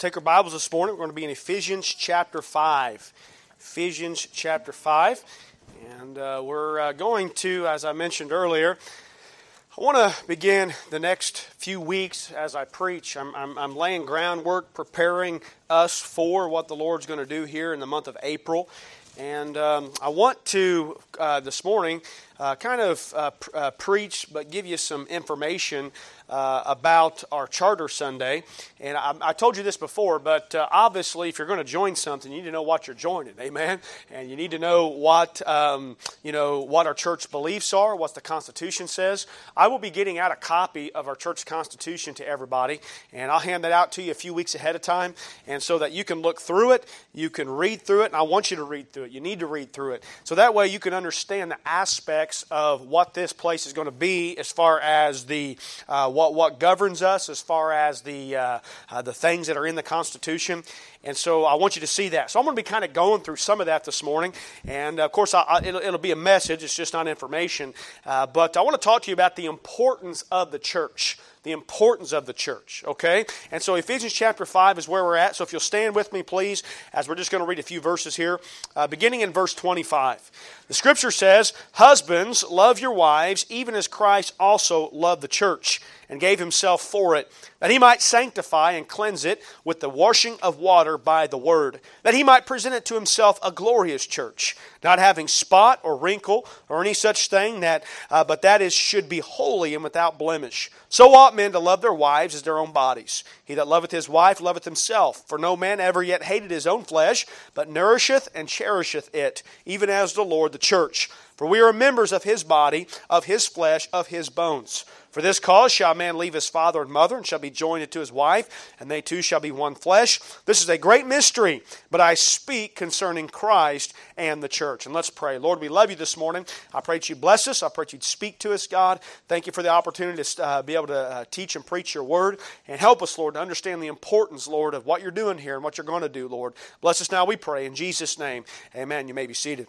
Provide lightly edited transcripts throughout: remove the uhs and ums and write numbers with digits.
Take our Bibles this morning. We're going to be in Ephesians chapter 5. Ephesians chapter 5. And we're going to, as I mentioned earlier, I want to begin the next few weeks as I preach. I'm laying groundwork, preparing us for what the Lord's going to do here in the month of April. And I want to, this morning, preach, but give you some information about our Charter Sunday. And I told you this before, but obviously if you're going to join something, you need to know what you're joining, amen? And you need to know what our church beliefs are, what the Constitution says. I will be getting out a copy of our church Constitution to everybody, and I'll hand that out to you a few weeks ahead of time, and so that you can look through it, you can read through it, and I want you to read through it. You need to read through it. So that way you can understand the aspects of what this place is going to be as far as the what governs us, as far as the things that are in the Constitution. And so I want you to see that. So I'm going to be kind of going through some of that this morning. And of course, it'll be a message. It's just not information. But I want to talk to you about the importance of the church. The importance of the church, okay? And so Ephesians chapter 5 is where we're at. So if you'll stand with me, please, as we're just going to read a few verses here. Beginning in verse 25. The Scripture says, "Husbands, love your wives, even as Christ also loved the church, and gave himself for it, that he might sanctify and cleanse it with the washing of water by the word, that he might present it to himself a glorious church, not having spot or wrinkle or any such thing, but that is should be holy and without blemish. So ought men to love their wives as their own bodies. He that loveth his wife loveth himself. For no man ever yet hated his own flesh, but nourisheth and cherisheth it, even as the Lord the church. For we are members of his body, of his flesh, of his bones. For this cause shall a man leave his father and mother, and shall be joined to his wife, and they two shall be one flesh. This is a great mystery, but I speak concerning Christ and the church." And let's pray. Lord, we love you this morning. I pray that you bless us. I pray that you'd speak to us, God. Thank you for the opportunity to be able to teach and preach your word. And help us, Lord, to understand the importance, Lord, of what you're doing here and what you're going to do, Lord. Bless us now, we pray. In Jesus' name, amen. You may be seated.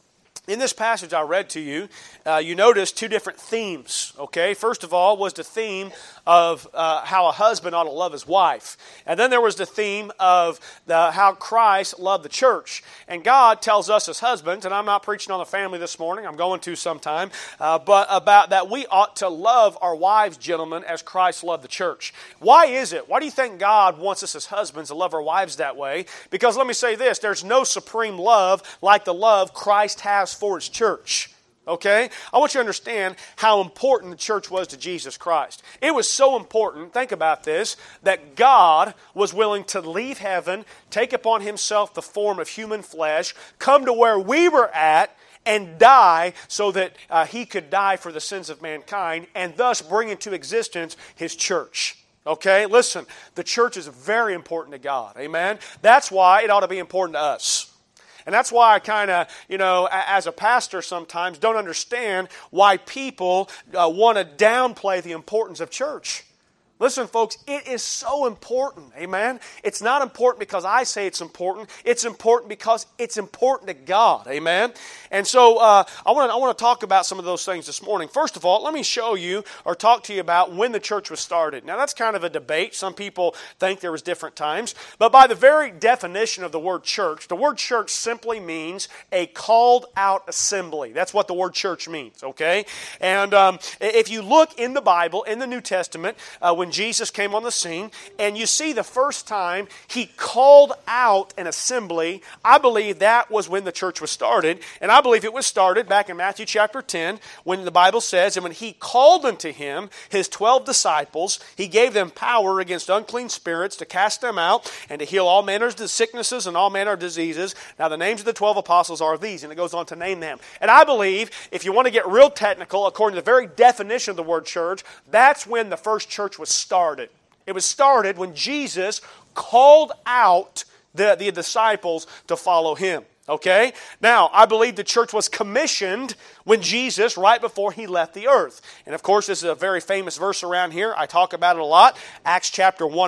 In this passage I read to you, you notice two different themes, okay? First of all was the theme of how a husband ought to love his wife. And then there was the theme of how Christ loved the church. And God tells us as husbands, and I'm not preaching on the family this morning, I'm going to sometime, but about that we ought to love our wives, gentlemen, as Christ loved the church. Why is it? Why do you think God wants us as husbands to love our wives that way? Because let me say this, there's no supreme love like the love Christ has for his church. Okay? I want you to understand how important the church was to Jesus Christ. It was so important, think about this, that God was willing to leave heaven, take upon himself the form of human flesh, come to where we were at, and die so that he could die for the sins of mankind, and thus bring into existence his church. Okay? Listen, the church is very important to God. Amen? That's why it ought to be important to us. And that's why I kind of, as a pastor sometimes don't understand why people want to downplay the importance of church. Listen, folks, it is so important, amen? It's not important because I say it's important. It's important because it's important to God, amen? And so I want to talk about some of those things this morning. First of all, let me show you or talk to you about when the church was started. Now, that's kind of a debate. Some people think there was different times. But by the very definition of the word church simply means a called out assembly. That's what the word church means, okay? And if you look in the Bible, in the New Testament, when Jesus came on the scene, and you see the first time he called out an assembly, I believe that was when the church was started. And I believe it was started back in Matthew chapter 10, when the Bible says, "And when he called unto him his 12 disciples, he gave them power against unclean spirits to cast them out, and to heal all manners of sicknesses and all manner of diseases. Now the names of the 12 apostles are these," and it goes on to name them. And I believe, if you want to get real technical, according to the very definition of the word church, that's when the first church was started. It was started when Jesus called out the disciples to follow him. Okay? Now, I believe the church was commissioned when Jesus, right before He left the earth. And of course, this is a very famous verse around here. I talk about it a lot. Acts chapter 1,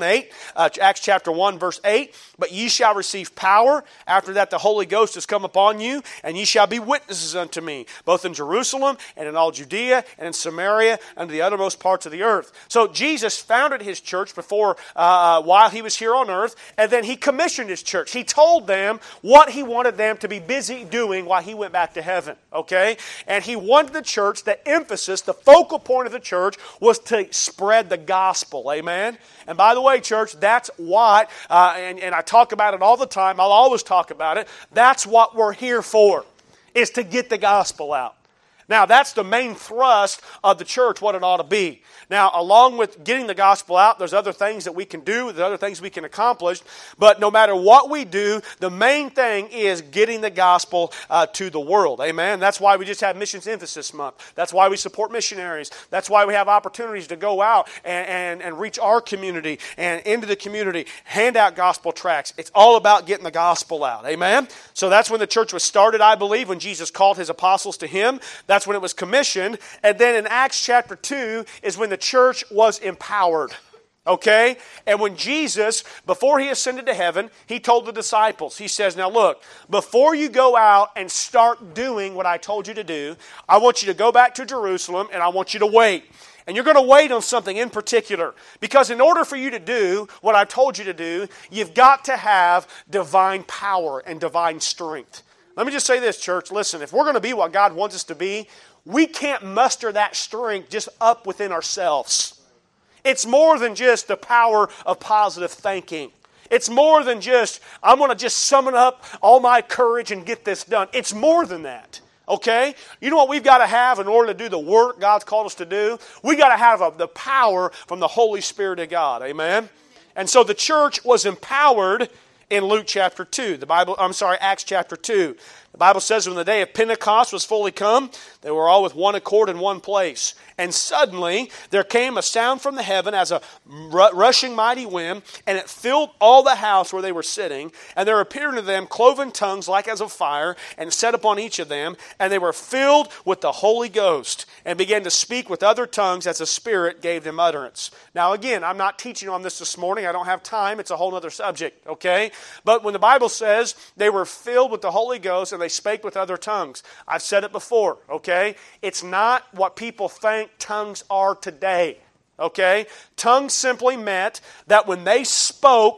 verse 8. But ye shall receive power. After that, the Holy Ghost has come upon you, and ye shall be witnesses unto me, both in Jerusalem and in all Judea and in Samaria and the uttermost parts of the earth. So Jesus founded His church before, while He was here on earth, and then He commissioned His church. He told them what He wanted them to be busy doing while He went back to heaven. Okay? And He wanted the church, the emphasis, the focal point of the church was to spread the gospel. Amen? And by the way, church, that's what, and I talk about it all the time, I'll always talk about it, that's what we're here for, is to get the gospel out. Now, that's the main thrust of the church, what it ought to be. Now, along with getting the gospel out, there's other things that we can do, there's other things we can accomplish, but no matter what we do, the main thing is getting the gospel to the world. Amen? That's why we just have Missions Emphasis Month. That's why we support missionaries. That's why we have opportunities to go out and reach our community and into the community, hand out gospel tracts. It's all about getting the gospel out. Amen? So that's when the church was started, I believe, when Jesus called His apostles to Him. That's when it was commissioned. And then in Acts chapter 2 is when the church was empowered. Okay? And when Jesus, before He ascended to heaven, He told the disciples, He says, now look, before you go out and start doing what I told you to do, I want you to go back to Jerusalem and I want you to wait. And you're going to wait on something in particular. Because in order for you to do what I told you to do, you've got to have divine power and divine strength. Let me just say this, church. Listen, if we're going to be what God wants us to be, we can't muster that strength just up within ourselves. It's more than just the power of positive thinking. It's more than just, I'm going to just summon up all my courage and get this done. It's more than that. Okay? You know what we've got to have in order to do the work God's called us to do? We've got to have the power from the Holy Spirit of God. Amen? And so the church was empowered in Luke chapter 2. Acts chapter 2. The Bible says when the day of Pentecost was fully come, they were all with one accord in one place. And suddenly there came a sound from the heaven as a rushing mighty wind, and it filled all the house where they were sitting. And there appeared unto them cloven tongues like as of fire, and set upon each of them. And they were filled with the Holy Ghost, and began to speak with other tongues as the Spirit gave them utterance. Now again, I'm not teaching on this morning. I don't have time. It's a whole other subject, okay? But when the Bible says they were filled with the Holy Ghost, and they spake with other tongues, I've said it before, okay? It's not what people think tongues are today. Okay? Tongues simply meant that when they spoke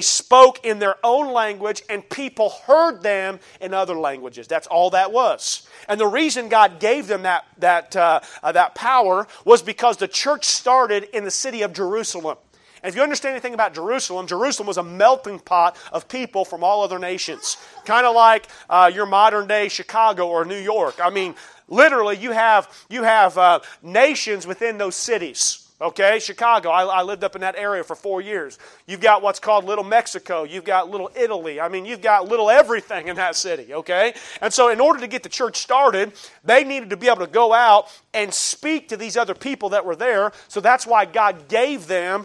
in their own language and people heard them in other languages. That's all that was. And the reason God gave them that power was because the church started in the city of Jerusalem. And if you understand anything about Jerusalem, Jerusalem was a melting pot of people from all other nations. Kind of like your modern day Chicago or New York. I mean, literally you have nations within those cities. Okay, Chicago, I lived up in that area for 4 years. You've got what's called Little Mexico. You've got Little Italy. I mean, you've got little everything in that city, okay? And so in order to get the church started, they needed to be able to go out and speak to these other people that were there. So that's why God gave them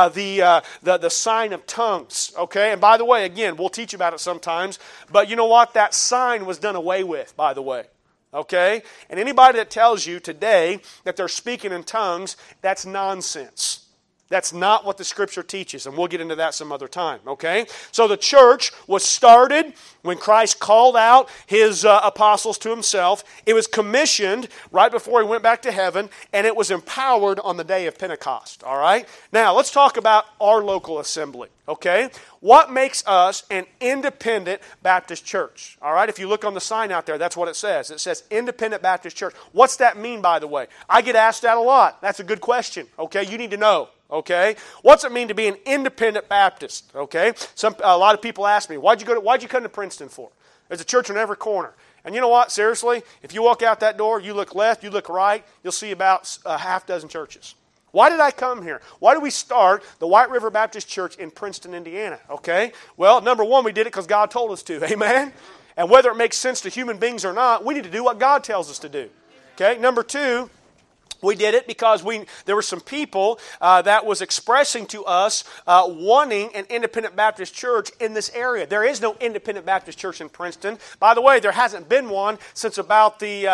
the sign of tongues, okay? And by the way, again, we'll teach about it sometimes. But you know what? That sign was done away with, by the way. Okay? And anybody that tells you today that they're speaking in tongues, that's nonsense. That's not what the Scripture teaches, and we'll get into that some other time, okay? So the church was started when Christ called out His apostles to Himself. It was commissioned right before He went back to heaven, and it was empowered on the day of Pentecost, all right? Now, let's talk about our local assembly, okay? What makes us an independent Baptist church, all right? If you look on the sign out there, that's what it says. It says Independent Baptist Church. What's that mean, by the way? I get asked that a lot. That's a good question, okay? You need to know. Okay, what's it mean to be an independent Baptist? Okay, a lot of people ask me, why'd you come to Princeton for? There's a church on every corner, and you know what? Seriously, if you walk out that door, you look left, you look right, you'll see about a half dozen churches. Why did I come here? Why did we start the White River Baptist Church in Princeton, Indiana? Okay, well, number one, we did it because God told us to. Amen. And whether it makes sense to human beings or not, we need to do what God tells us to do. Okay, number two. We did it because there were some people that was expressing to us wanting an independent Baptist church in this area. There is no independent Baptist church in Princeton. By the way, there hasn't been one since about the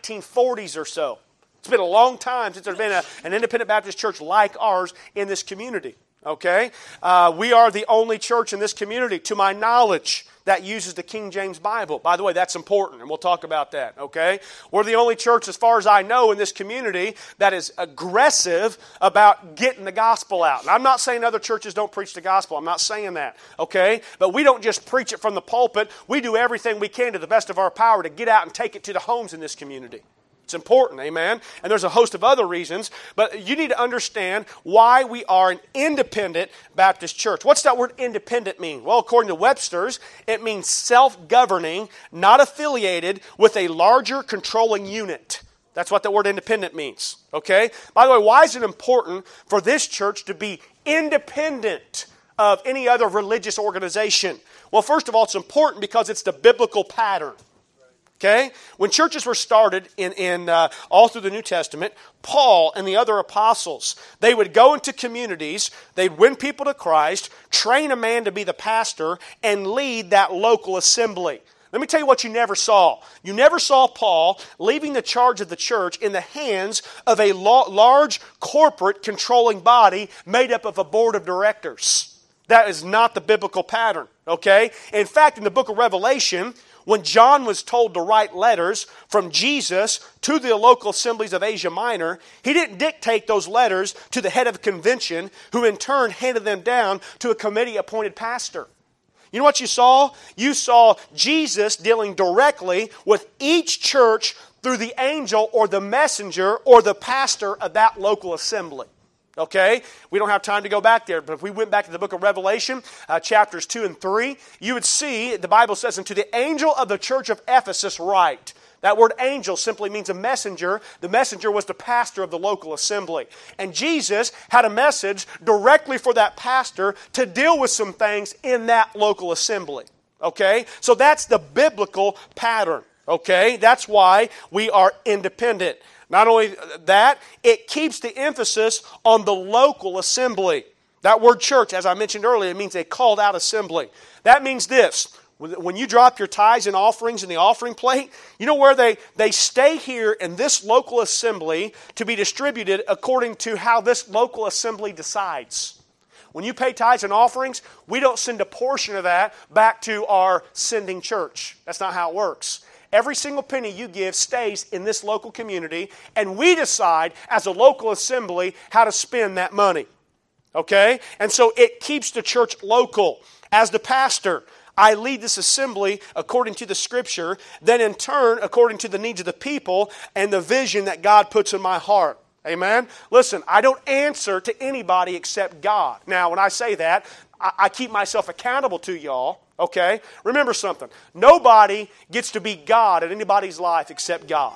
1940s or so. It's been a long time since there's been an independent Baptist church like ours in this community. Okay? We are the only church in this community, to my knowledge, that uses the King James Bible. By the way, that's important, and we'll talk about that, okay? We're the only church, as far as I know, in this community that is aggressive about getting the gospel out. And I'm not saying other churches don't preach the gospel. I'm not saying that, okay? But we don't just preach it from the pulpit. We do everything we can to the best of our power to get out and take it to the homes in this community. It's important, amen? And there's a host of other reasons, but you need to understand why we are an independent Baptist church. What's that word independent mean? Well, according to Webster's, it means self-governing, not affiliated with a larger controlling unit. That's what the word independent means, okay? By the way, why is it important for this church to be independent of any other religious organization? Well, first of all, it's important because it's the biblical pattern. Okay? When churches were started in all through the New Testament, Paul and the other apostles, they would go into communities, they'd win people to Christ, train a man to be the pastor, and lead that local assembly. Let me tell you what you never saw. You never saw Paul leaving the charge of the church in the hands of a large corporate controlling body made up of a board of directors. That is not the biblical pattern. Okay? In fact, in the book of Revelation, when John was told to write letters from Jesus to the local assemblies of Asia Minor, he didn't dictate those letters to the head of the convention, who in turn handed them down to a committee-appointed pastor. You know what you saw? You saw Jesus dealing directly with each church through the angel or the messenger or the pastor of that local assembly. Okay? We don't have time to go back there, but if we went back to the book of Revelation, chapters 2 and 3, you would see, the Bible says, "And to the angel of the church of Ephesus write." That word angel simply means a messenger. The messenger was the pastor of the local assembly. And Jesus had a message directly for that pastor to deal with some things in that local assembly. Okay? So that's the biblical pattern. Okay? That's why we are independent. Not only that, it keeps the emphasis on the local assembly. That word church, as I mentioned earlier, it means a called out assembly. That means this. When you drop your tithes and offerings in the offering plate, you know where they stay here in this local assembly to be distributed according to how this local assembly decides. When you pay tithes and offerings, we don't send a portion of that back to our sending church. That's not how it works. Every single penny you give stays in this local community, and we decide as a local assembly how to spend that money. Okay? And so it keeps the church local. As the pastor, I lead this assembly according to the Scripture, then in turn according to the needs of the people and the vision that God puts in my heart. Amen? Listen, I don't answer to anybody except God. Now, when I say that, I keep myself accountable to y'all. Okay? Remember something. Nobody gets to be God in anybody's life except God.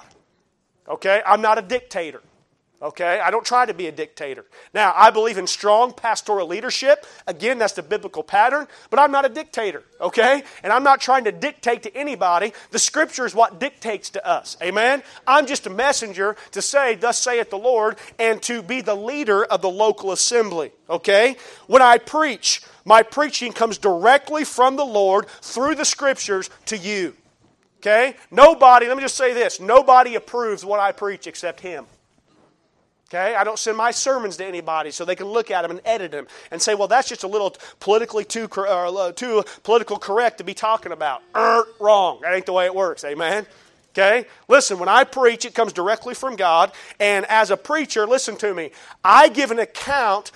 Okay? I'm not a dictator. Okay? I don't try to be a dictator. Now, I believe in strong pastoral leadership. Again, that's the biblical pattern. But I'm not a dictator. Okay? And I'm not trying to dictate to anybody. The Scripture is what dictates to us. Amen? I'm just a messenger to say, "Thus saith the Lord," and to be the leader of the local assembly. Okay? When I preach, my preaching comes directly from the Lord through the Scriptures to you. Okay? Nobody, let me just say this, nobody approves what I preach except Him. Okay? I don't send my sermons to anybody so they can look at them and edit them and say, "Well, that's just a little politically too political correct to be talking about." Wrong. That ain't the way it works. Amen? Okay? Listen, when I preach, it comes directly from God. And as a preacher, listen to me, I give an account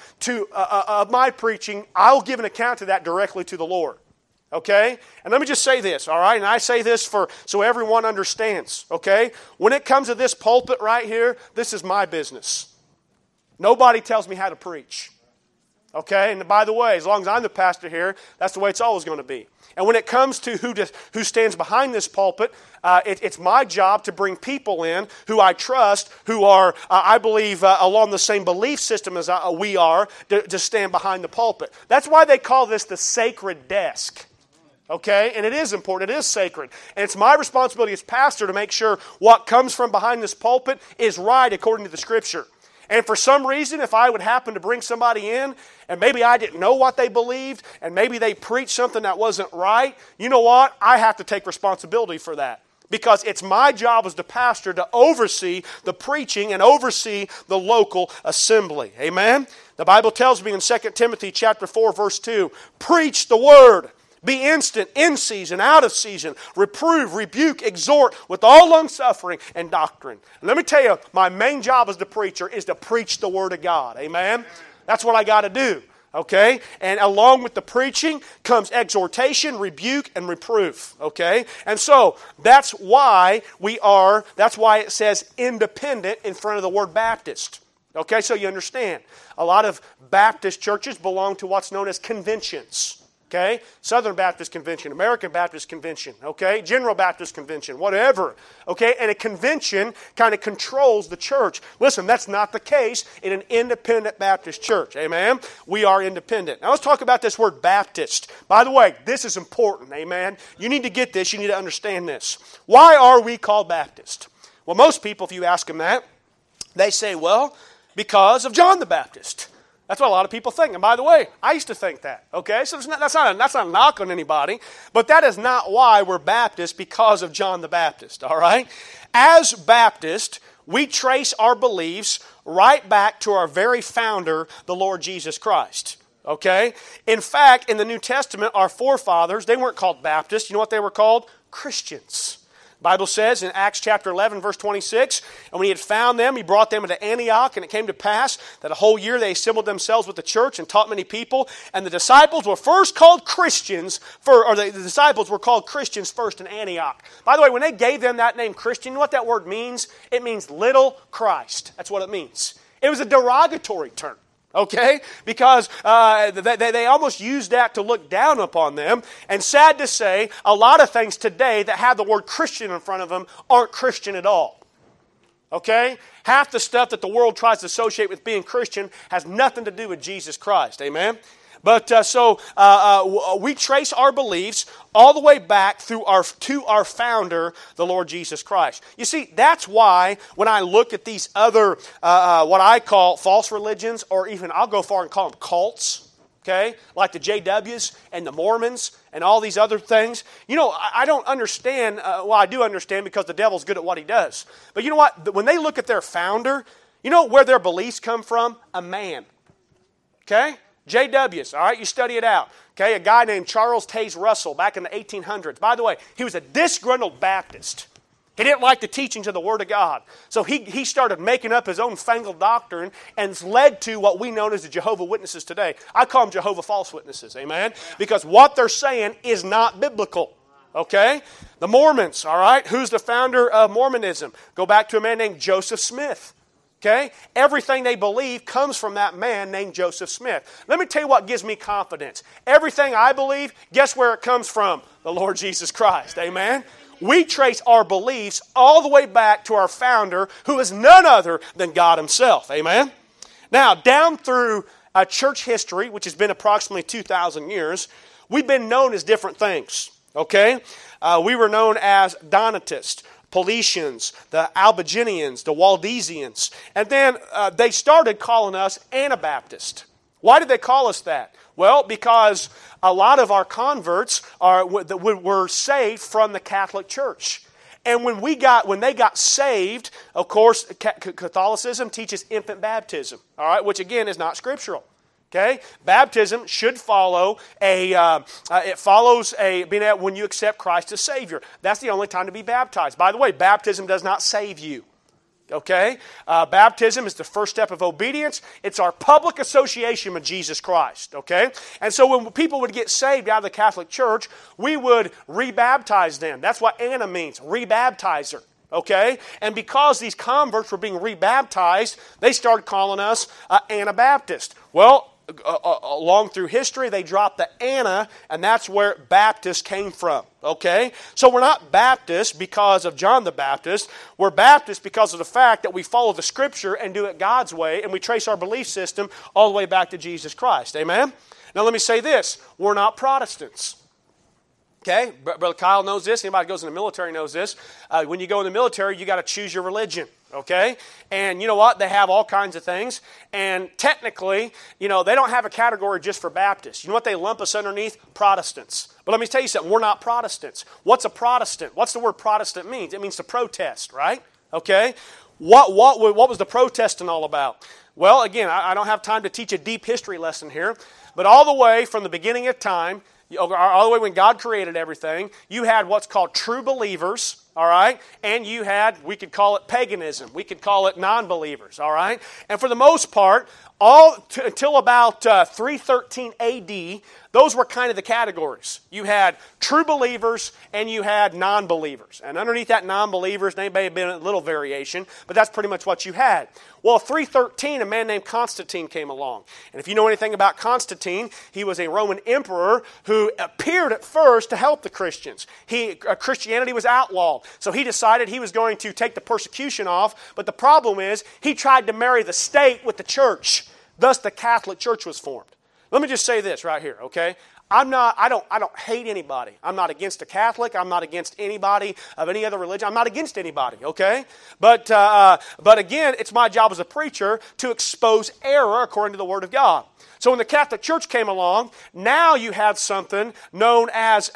of my preaching. I'll give an account to that directly to the Lord. Okay? And let me just say this, all right? And I say this so everyone understands, okay? When it comes to this pulpit right here, this is my business. Nobody tells me how to preach. Okay? And by the way, as long as I'm the pastor here, that's the way it's always going to be. And when it comes to who stands behind this pulpit, it's my job to bring people in who I trust, who are, I believe, along the same belief system as we are, to stand behind the pulpit. That's why they call this the sacred desk. Okay? And it is important. It is sacred. And it's my responsibility as pastor to make sure what comes from behind this pulpit is right according to the Scripture. And for some reason, if I would happen to bring somebody in and maybe I didn't know what they believed and maybe they preached something that wasn't right, you know what? I have to take responsibility for that. Because it's my job as the pastor to oversee the preaching and oversee the local assembly. Amen? The Bible tells me in 2 Timothy chapter 4, verse 2, preach the word. Be instant, in season, out of season. Reprove, rebuke, exhort with all long-suffering and doctrine. And let me tell you, my main job as the preacher is to preach the Word of God. Amen? That's what I got to do. Okay? And along with the preaching comes exhortation, rebuke, and reproof. Okay? And so, that's why it says independent in front of the word Baptist. Okay? So you understand. A lot of Baptist churches belong to what's known as conventions. Okay? Southern Baptist Convention, American Baptist Convention, okay? General Baptist Convention, whatever. Okay? And a convention kind of controls the church. Listen, that's not the case in an independent Baptist church. Amen? We are independent. Now let's talk about this word Baptist. By the way, this is important. Amen? You need to get this. You need to understand this. Why are we called Baptist? Well, most people, if you ask them that, they say, well, because of John the Baptist. That's what a lot of people think. And by the way, I used to think that. Okay? So that's not a knock on anybody. But that is not why we're Baptist, because of John the Baptist. All right? As Baptist, we trace our beliefs right back to our very founder, the Lord Jesus Christ. Okay? In fact, in the New Testament, our forefathers, they weren't called Baptists. You know what they were called? Christians. The Bible says in Acts chapter 11, verse 26, and when he had found them, he brought them into Antioch, and it came to pass that a whole year they assembled themselves with the church and taught many people, and the disciples were first called Christians, the disciples were called Christians first in Antioch. By the way, when they gave them that name Christian, you know what that word means? It means little Christ. That's what it means. It was a derogatory term. Okay? Because they almost used that to look down upon them. And sad to say, a lot of things today that have the word Christian in front of them aren't Christian at all. Okay? Half the stuff that the world tries to associate with being Christian has nothing to do with Jesus Christ. Amen? But we trace our beliefs all the way back to our founder, the Lord Jesus Christ. You see, that's why when I look at these other, what I call false religions, or even I'll go far and call them cults, okay, like the JWs and the Mormons and all these other things. You know, I don't understand. Well, I do understand because the devil's good at what he does. But you know what? When they look at their founder, you know where their beliefs come from? A man. Okay? JWs, all right, you study it out. Okay, a guy named Charles Taze Russell back in the 1800s. By the way, he was a disgruntled Baptist. He didn't like the teachings of the Word of God. So he started making up his own fangled doctrine, and it's led to what we know as the Jehovah's Witnesses today. I call them Jehovah False Witnesses, amen? Because what they're saying is not biblical. Okay? The Mormons, all right, who's the founder of Mormonism? Go back to a man named Joseph Smith. Okay? Everything they believe comes from that man named Joseph Smith. Let me tell you what gives me confidence. Everything I believe, guess where it comes from? The Lord Jesus Christ. Amen? We trace our beliefs all the way back to our founder, who is none other than God Himself. Amen? Now, down through church history, which has been approximately 2,000 years, we've been known as different things. Okay? We were known as Donatists, Paulicians, the Albigensians, the Waldensians. And then they started calling us Anabaptist. Why did they call us that? Well, because a lot of our converts were saved from the Catholic Church. And when they got saved, of course, Catholicism teaches infant baptism, all right, which again is not scriptural. Okay, baptism should follow when you accept Christ as Savior. That's the only time to be baptized. By the way, baptism does not save you. Okay, baptism is the first step of obedience. It's our public association with Jesus Christ. Okay, and so when people would get saved out of the Catholic Church, we would rebaptize them. That's what Anna means, rebaptizer. Okay, and because these converts were being rebaptized, they started calling us Anabaptist. Well, along through history, they dropped the Anna, and that's where Baptist came from. Okay? So we're not Baptist because of John the Baptist. We're Baptist because of the fact that we follow the Scripture and do it God's way, and we trace our belief system all the way back to Jesus Christ. Amen? Now let me say this. We're not Protestants. Okay, Brother Kyle knows this. Anybody who goes in the military knows this. When you go in the military, you got to choose your religion. Okay, and you know what? They have all kinds of things. And technically, they don't have a category just for Baptists. You know what they lump us underneath? Protestants. But let me tell you something. We're not Protestants. What's a Protestant? What's the word Protestant means? It means to protest, right? Okay. What was the protesting all about? Well, again, I don't have time to teach a deep history lesson here, but all the way from the beginning of time, all the way when God created everything, you had what's called true believers, all right? And you had, we could call it paganism. We could call it non-believers, all right? And for the most part, until about 313 A.D., those were kind of the categories. You had true believers and you had non-believers. And underneath that non-believers, there may have been a little variation, but that's pretty much what you had. Well, 313, a man named Constantine came along. And if you know anything about Constantine, he was a Roman emperor who appeared at first to help the Christians. Christianity was outlawed, so he decided he was going to take the persecution off. But the problem is, he tried to marry the state with the church. Thus, the Catholic Church was formed. Let me just say this right here, okay? I don't hate anybody. I'm not against a Catholic. I'm not against anybody of any other religion. I'm not against anybody, okay? But again, it's my job as a preacher to expose error according to the Word of God. So when the Catholic Church came along, now you have something known as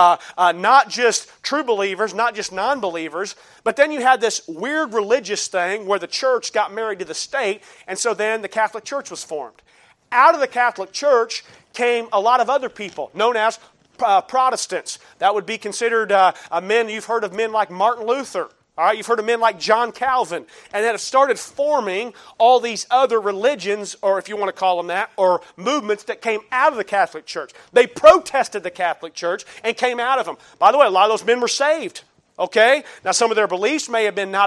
not just true believers, not just non-believers, but then you had this weird religious thing where the church got married to the state, and so then the Catholic Church was formed. Out of the Catholic Church came a lot of other people known as Protestants. That would be considered men. You've heard of men like Martin Luther. All right, you've heard of men like John Calvin. And that have started forming all these other religions, or if you want to call them that, or movements that came out of the Catholic Church. They protested the Catholic Church and came out of them. By the way, a lot of those men were saved. Okay? Now, some of their beliefs may have been not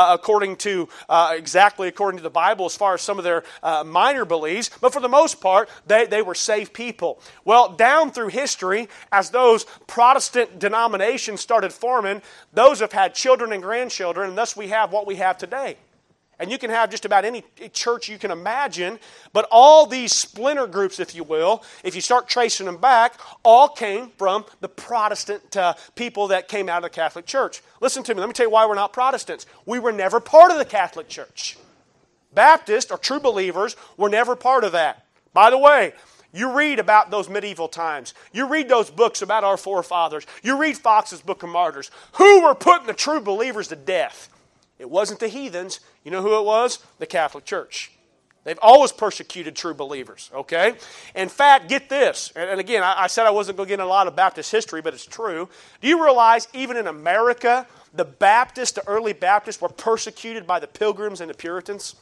exactly according to the Bible as far as some of their minor beliefs, but for the most part, they were saved people. Well, down through history, as those Protestant denominations started forming, those have had children and grandchildren, and thus we have what we have today. And you can have just about any church you can imagine, but all these splinter groups, if you will, if you start tracing them back, all came from the Protestant people that came out of the Catholic Church. Listen to me, let me tell you why we're not Protestants. We were never part of the Catholic Church. Baptists, or true believers, were never part of that. By the way, you read about those medieval times. You read those books about our forefathers. You read Fox's Book of Martyrs. Who were putting the true believers to death? It wasn't the heathens. You know who it was? The Catholic Church. They've always persecuted true believers, okay? In fact, get this. And again, I said I wasn't going to get into a lot of Baptist history, but it's true. Do you realize even in America, the early Baptists were persecuted by the Pilgrims and the Puritans?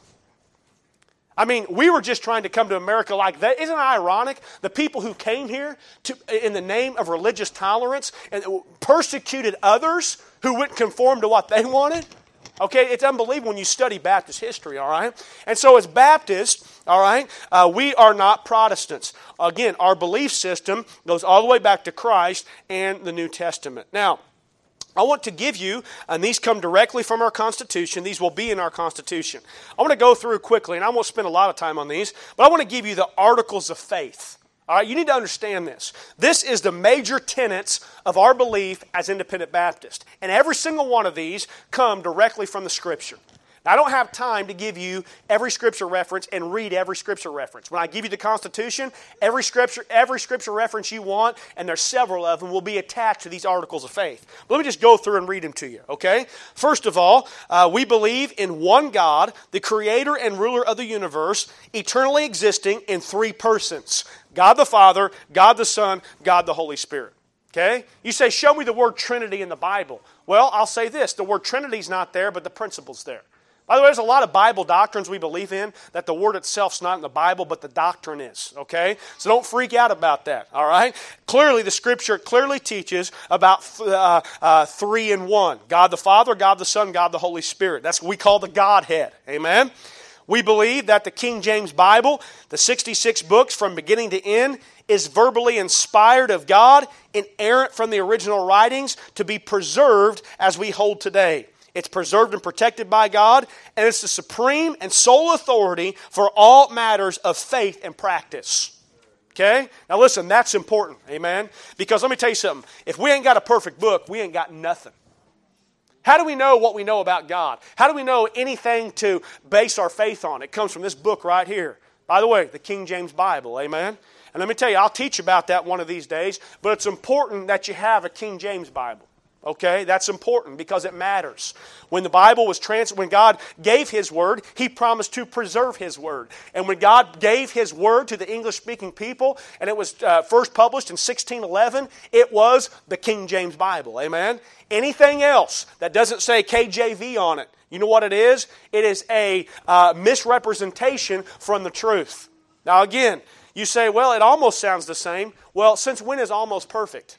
I mean, we were just trying to come to America like that. Isn't it ironic? The people who came here in the name of religious tolerance and persecuted others who wouldn't conform to what they wanted? Okay, it's unbelievable when you study Baptist history, all right? And so as Baptists, all right, we are not Protestants. Again, our belief system goes all the way back to Christ and the New Testament. Now, I want to give you, and these come directly from our Constitution. These will be in our Constitution. I want to go through quickly, and I won't spend a lot of time on these, but I want to give you the Articles of Faith. All right, you need to understand this. This is the major tenets of our belief as independent Baptists. And every single one of these come directly from the Scripture. Now, I don't have time to give you every Scripture reference and read every Scripture reference. When I give you the Constitution, every Scripture reference you want, and there's several of them, will be attached to these Articles of Faith. But let me just go through and read them to you, okay? First of all, we believe in one God, the Creator and ruler of the universe, eternally existing in three persons. God the Father, God the Son, God the Holy Spirit. Okay? You say, show me the word Trinity in the Bible. Well, I'll say this. The word Trinity is not there, but the principle's there. By the way, there's a lot of Bible doctrines we believe in that the word itself's not in the Bible, but the doctrine is. Okay? So don't freak out about that. All right? Clearly, the Scripture clearly teaches about 3 in 1. God the Father, God the Son, God the Holy Spirit. That's what we call the Godhead. Amen? We believe that the King James Bible, the 66 books from beginning to end, is verbally inspired of God, inerrant from the original writings, to be preserved as we hold today. It's preserved and protected by God, and it's the supreme and sole authority for all matters of faith and practice. Okay? Now listen, that's important. Amen? Because let me tell you something. If we ain't got a perfect book, we ain't got nothing. How do we know what we know about God? How do we know anything to base our faith on? It comes from this book right here. By the way, the King James Bible. Amen? And let me tell you, I'll teach about that one of these days, but it's important that you have a King James Bible. Okay, that's important because it matters. When the Bible was when God gave His Word, He promised to preserve His Word. And when God gave His Word to the English-speaking people, and it was first published in 1611, it was the King James Bible. Amen? Anything else that doesn't say KJV on it, you know what it is? It is a misrepresentation from the truth. Now again, you say, well, it almost sounds the same. Well, since when is almost perfect?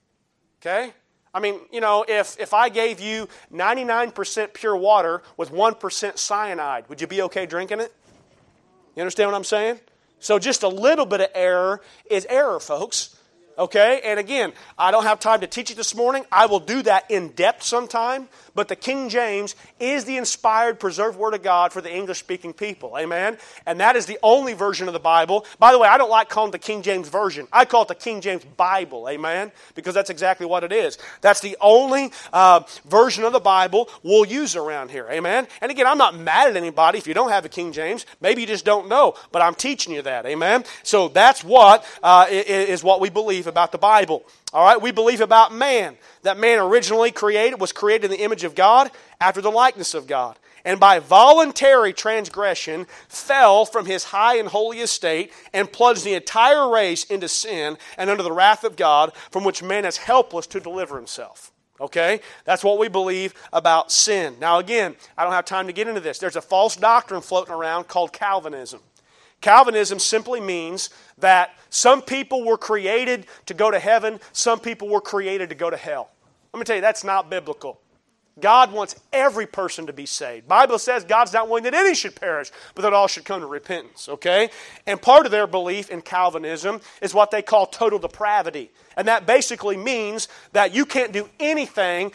Okay? I mean, you know, if I gave you 99% pure water with 1% cyanide, would you be okay drinking it? You understand what I'm saying? So just a little bit of error is error, folks. Okay? And again, I don't have time to teach it this morning. I will do that in depth sometime. But the King James is the inspired, preserved Word of God for the English-speaking people. Amen? And that is the only version of the Bible. By the way, I don't like calling it the King James Version. I call it the King James Bible. Amen? Because that's exactly what it is. That's the only version of the Bible we'll use around here. Amen? And again, I'm not mad at anybody if you don't have a King James. Maybe you just don't know. But I'm teaching you that. Amen? So that's what is what we believe about the Bible. All right, we believe about man. That man originally was created in the image of God after the likeness of God. And by voluntary transgression fell from his high and holy estate and plunged the entire race into sin and under the wrath of God, from which man is helpless to deliver himself. Okay? That's what we believe about sin. Now again, I don't have time to get into this. There's a false doctrine floating around called Calvinism. Calvinism simply means that some people were created to go to heaven, some people were created to go to hell. Let me tell you, that's not biblical. God wants every person to be saved. The Bible says God's not willing that any should perish, but that all should come to repentance. Okay? And part of their belief in Calvinism is what they call total depravity. And that basically means that you can't do anything,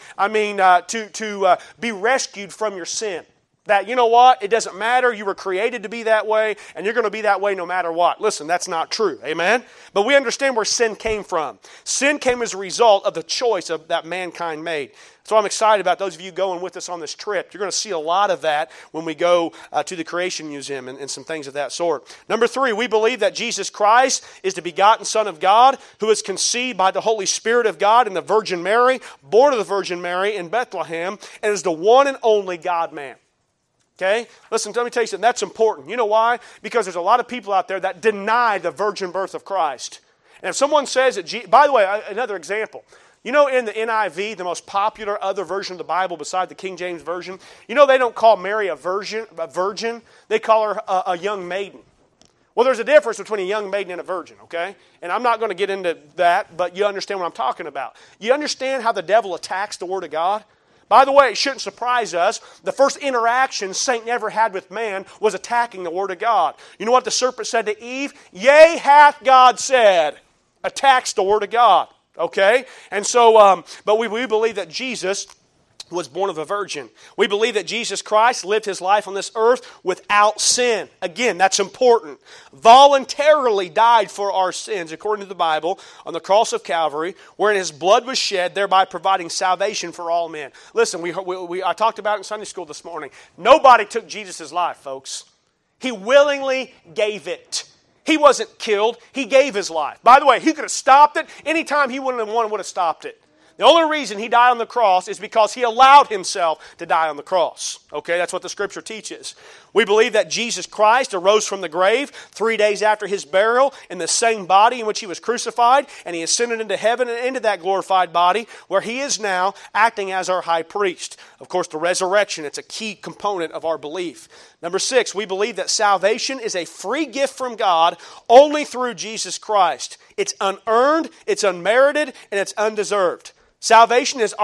to be rescued from your sin. That, you know what, it doesn't matter, you were created to be that way, and you're going to be that way no matter what. Listen, that's not true, amen? But we understand where sin came from. Sin came as a result of the choice that mankind made. So I'm excited about those of you going with us on this trip. You're going to see a lot of that when we go to the Creation Museum and some things of that sort. Number 3, we believe that Jesus Christ is the begotten Son of God, who is conceived by the Holy Spirit of God in the Virgin Mary, born of the Virgin Mary in Bethlehem, and is the one and only God-man. Okay? Listen, let me tell you something. That's important. You know why? Because there's a lot of people out there that deny the virgin birth of Christ. And if someone says that... By the way, another example. You know in the NIV, the most popular other version of the Bible beside the King James Version, you know they don't call Mary a virgin. They call her a young maiden. Well, there's a difference between a young maiden and a virgin, okay? And I'm not going to get into that, but you understand what I'm talking about. You understand how the devil attacks the Word of God? By the way, it shouldn't surprise us. The first interaction Satan ever had with man was attacking the Word of God. You know what the serpent said to Eve? Yea, hath God said. Attacks the Word of God. Okay? And so, but we believe that Jesus was born of a virgin. We believe that Jesus Christ lived His life on this earth without sin. Again, that's important. Voluntarily died for our sins, according to the Bible, on the cross of Calvary, wherein His blood was shed, thereby providing salvation for all men. Listen, I talked about it in Sunday school this morning. Nobody took Jesus' life, folks. He willingly gave it. He wasn't killed. He gave His life. By the way, He could have stopped it. Anytime He wouldn't have wanted, would have stopped it. The only reason He died on the cross is because He allowed Himself to die on the cross. Okay, that's what the Scripture teaches. We believe that Jesus Christ arose from the grave 3 days after His burial in the same body in which He was crucified, and He ascended into heaven and into that glorified body where He is now acting as our high priest. Of course, the resurrection, it's a key component of our belief. Number 6, we believe that salvation is a free gift from God only through Jesus Christ. It's unearned, it's unmerited, and it's undeserved. Salvation is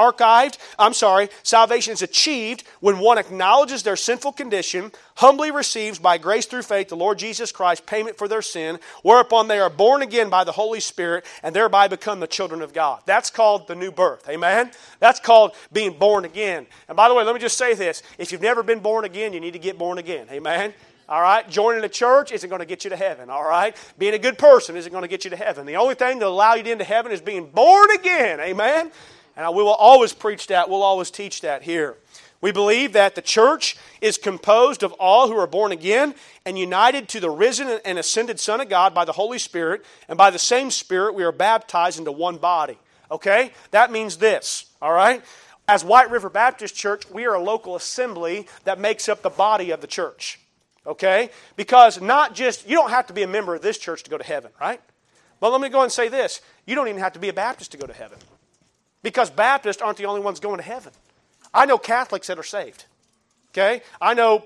salvation is achieved when one acknowledges their sinful condition, humbly receives by grace through faith the Lord Jesus Christ payment for their sin, whereupon they are born again by the Holy Spirit and thereby become the children of God. That's called the new birth. Amen? That's called being born again. And by the way, let me just say this. If you've never been born again, you need to get born again. Amen? All right? Joining a church isn't going to get you to heaven. All right? Being a good person isn't going to get you to heaven. The only thing that will allow you into heaven is being born again. Amen? And we will always preach that. We'll always teach that here. We believe that the church is composed of all who are born again and united to the risen and ascended Son of God by the Holy Spirit, and by the same Spirit we are baptized into one body. Okay? That means this, all right? As White River Baptist Church, we are a local assembly that makes up the body of the church. Okay? Because not just, you don't have to be a member of this church to go to heaven, right? But let me go and say this, you don't even have to be a Baptist to go to heaven. Because Baptists aren't the only ones going to heaven. I know Catholics that are saved. Okay? I know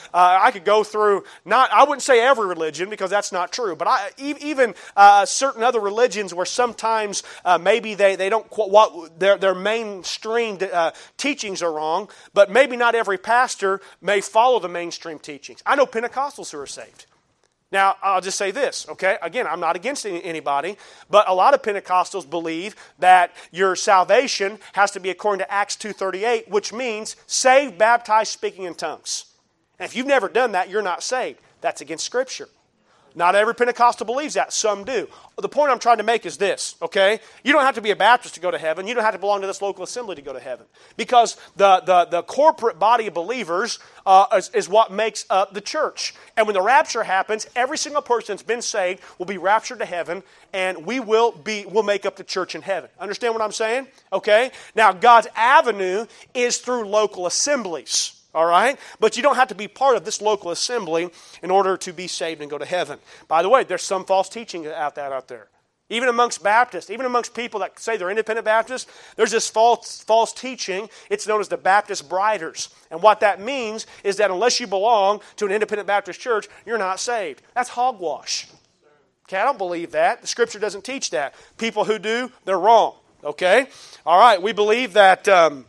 I could go through, I wouldn't say every religion because that's not true, but even certain other religions where sometimes maybe they don't, their mainstream teachings are wrong, but maybe not every pastor may follow the mainstream teachings. I know Pentecostals who are saved. Now, I'll just say this, okay? Again, I'm not against anybody, but a lot of Pentecostals believe that your salvation has to be according to Acts 2:38, which means saved, baptized, speaking in tongues. And if you've never done that, you're not saved. That's against Scripture. Not every Pentecostal believes that. Some do. The point I'm trying to make is this, okay? You don't have to be a Baptist to go to heaven. You don't have to belong to this local assembly to go to heaven. Because the corporate body of believers is what makes up the church. And when the rapture happens, every single person that's been saved will be raptured to heaven, and we'll make up the church in heaven. Understand what I'm saying? Okay? Now, God's avenue is through local assemblies. All right? But you don't have to be part of this local assembly in order to be saved and go to heaven. By the way, there's some false teaching out there. Even amongst Baptists, even amongst people that say they're independent Baptists, there's this false teaching. It's known as the Baptist Briders. And what that means is that unless you belong to an independent Baptist church, you're not saved. That's hogwash. Okay, I don't believe that. The Scripture doesn't teach that. People who do, they're wrong. Okay? All right, we believe that...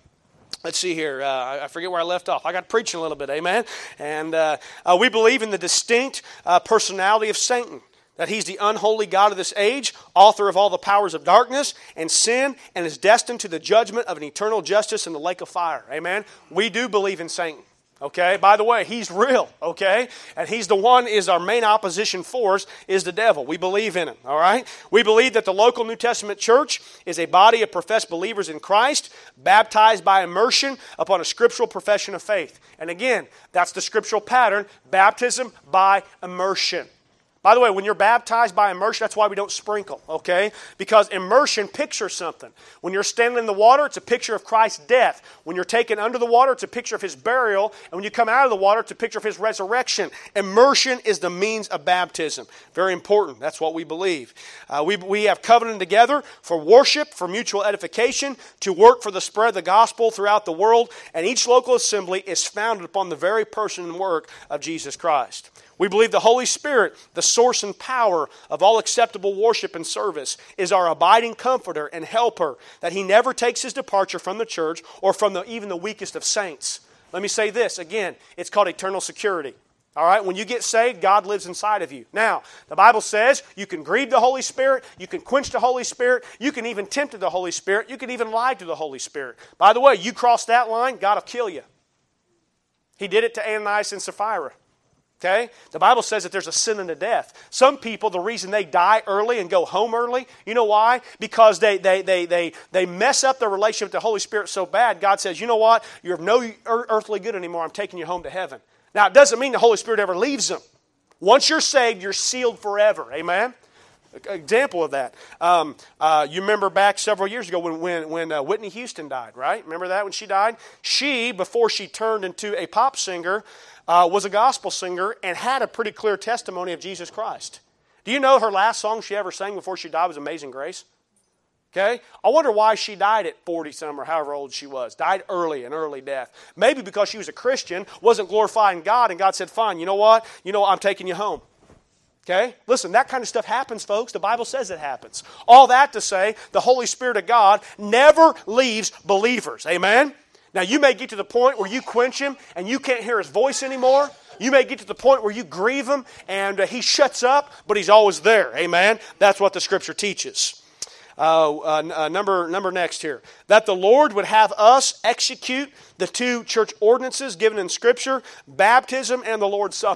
Let's see here. I forget where I left off. I got preaching a little bit, amen? And we believe in the distinct personality of Satan, that he's the unholy god of this age, author of all the powers of darkness and sin, and is destined to the judgment of an eternal justice in the lake of fire. Amen? We do believe in Satan. Okay? By the way, he's real. Okay? And he's the one, is our main opposition force, is the devil. We believe in him. All right? We believe that the local New Testament church is a body of professed believers in Christ, baptized by immersion upon a scriptural profession of faith. And again, that's the scriptural pattern, baptism by immersion. By the way, when you're baptized by immersion, that's why we don't sprinkle, okay? Because immersion pictures something. When you're standing in the water, it's a picture of Christ's death. When you're taken under the water, it's a picture of His burial. And when you come out of the water, it's a picture of His resurrection. Immersion is the means of baptism. Very important. That's what we believe. We have covenanted together for worship, for mutual edification, to work for the spread of the gospel throughout the world. And each local assembly is founded upon the very person and work of Jesus Christ. We believe the Holy Spirit, the source and power of all acceptable worship and service, is our abiding comforter and helper, that He never takes His departure from the church or from even the weakest of saints. Let me say this again, it's called eternal security. All right, when you get saved, God lives inside of you. Now, the Bible says you can grieve the Holy Spirit, you can quench the Holy Spirit, you can even tempt the Holy Spirit, you can even lie to the Holy Spirit. By the way, you cross that line, God will kill you. He did it to Ananias and Sapphira. Okay? The Bible says that there's a sin unto death. Some people, the reason they die early and go home early, you know why? Because they mess up their relationship with the Holy Spirit so bad, God says, you know what? You're of no earthly good anymore. I'm taking you home to heaven. Now, it doesn't mean the Holy Spirit ever leaves them. Once you're saved, you're sealed forever. Amen? Example of that. You remember back several years ago when Whitney Houston died, right? Remember that when she died? She, before she turned into a pop singer, was a gospel singer and had a pretty clear testimony of Jesus Christ. Do you know her last song she ever sang before she died was Amazing Grace? Okay? I wonder why she died at 40-some or however old she was. Died early, an early death. Maybe because she was a Christian, wasn't glorifying God, and God said, fine, you know what? I'm taking you home. Okay? Listen, that kind of stuff happens, folks. The Bible says it happens. All that to say, the Holy Spirit of God never leaves believers. Amen? Now, you may get to the point where you quench Him and you can't hear His voice anymore. You may get to the point where you grieve Him and He shuts up, but He's always there. Amen? That's what the Scripture teaches. Number next here. That the Lord would have us execute the two church ordinances given in Scripture, baptism and the Lord's Supper.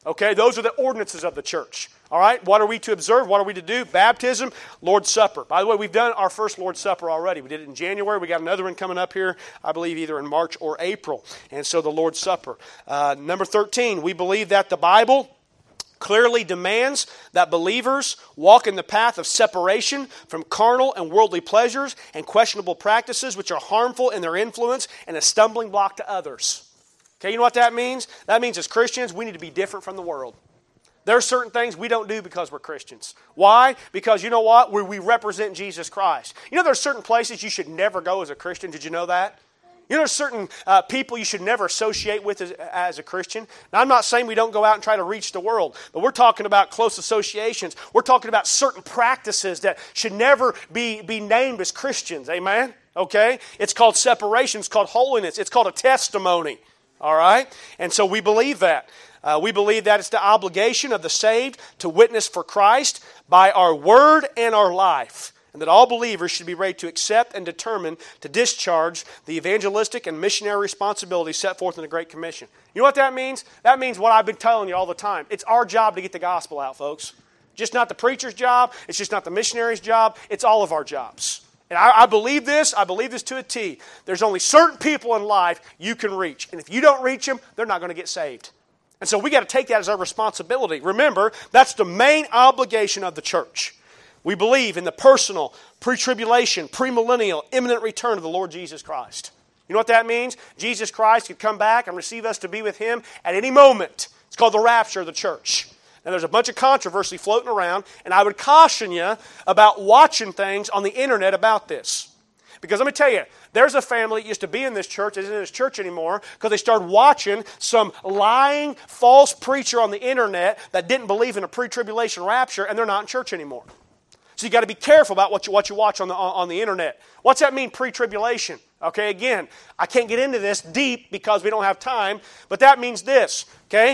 Okay, those are the ordinances of the church. All right, what are we to observe? What are we to do? Baptism, Lord's Supper. By the way, we've done our first Lord's Supper already. We did it in January. We got another one coming up here, I believe either in March or April. And so the Lord's Supper. Number 13, we believe that the Bible clearly demands that believers walk in the path of separation from carnal and worldly pleasures and questionable practices which are harmful in their influence and a stumbling block to others. Okay, you know what that means? That means as Christians, we need to be different from the world. There are certain things we don't do because we're Christians. Why? Because you know what? We represent Jesus Christ. You know there are certain places you should never go as a Christian. Did you know that? You know there's certain people you should never associate with as a Christian. Now I'm not saying we don't go out and try to reach the world, but we're talking about close associations. We're talking about certain practices that should never be named as Christians. Amen? Okay? It's called separation. It's called holiness. It's called a testimony. All right? And so we believe that. We believe that it's the obligation of the saved to witness for Christ by our word and our life, and that all believers should be ready to accept and determine to discharge the evangelistic and missionary responsibilities set forth in the Great Commission. You know what that means? That means what I've been telling you all the time. It's our job to get the gospel out, folks. Just not the preacher's job. It's just not the missionary's job. It's all of our jobs. And I believe this. I believe this to a T. There's only certain people in life you can reach. And if you don't reach them, they're not going to get saved. And so we got to take that as our responsibility. Remember, that's the main obligation of the church. We believe in the personal, pre-tribulation, premillennial, imminent return of the Lord Jesus Christ. You know what that means? Jesus Christ could come back and receive us to be with Him at any moment. It's called the rapture of the church. Now there's a bunch of controversy floating around, and I would caution you about watching things on the internet about this. Because let me tell you, there's a family that used to be in this church, isn't in this church anymore, because they started watching some lying, false preacher on the internet that didn't believe in a pre-tribulation rapture, and they're not in church anymore. So you got to be careful about what you watch on the internet. What's that mean, pre-tribulation? Okay, again, I can't get into this deep because we don't have time, but that means this, okay?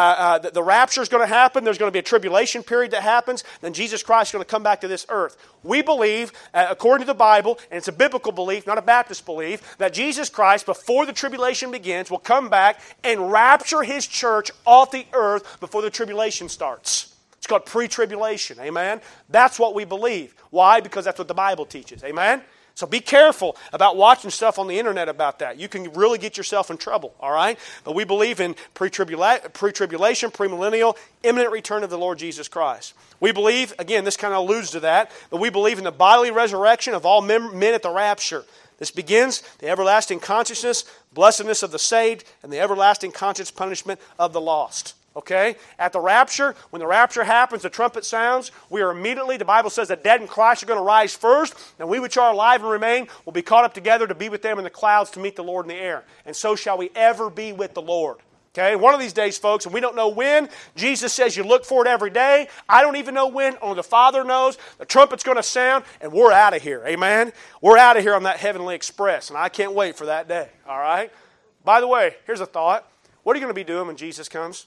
The rapture is going to happen. There's going to be a tribulation period that happens. Then Jesus Christ is going to come back to this earth. We believe, according to the Bible, and it's a biblical belief, not a Baptist belief, that Jesus Christ, before the tribulation begins, will come back and rapture His church off the earth before the tribulation starts. It's called pre-tribulation, amen? That's what we believe. Why? Because that's what the Bible teaches, amen? So be careful about watching stuff on the internet about that. You can really get yourself in trouble, all right? But we believe in pre-tribulation, premillennial, imminent return of the Lord Jesus Christ. We believe, again, this kind of alludes to that, but we believe in the bodily resurrection of all men at the rapture. This begins the everlasting consciousness, blessedness of the saved, and the everlasting conscious punishment of the lost. Okay? At the rapture, when the rapture happens, the trumpet sounds, we are immediately, the Bible says, the dead in Christ are going to rise first, and we which are alive and remain will be caught up together to be with them in the clouds to meet the Lord in the air. And so shall we ever be with the Lord. Okay? One of these days, folks, and we don't know when, Jesus says you look for it every day. I don't even know when, only the Father knows. The trumpet's going to sound, and we're out of here. Amen? We're out of here on that heavenly express, and I can't wait for that day. All right? By the way, here's a thought. What are you going to be doing when Jesus comes?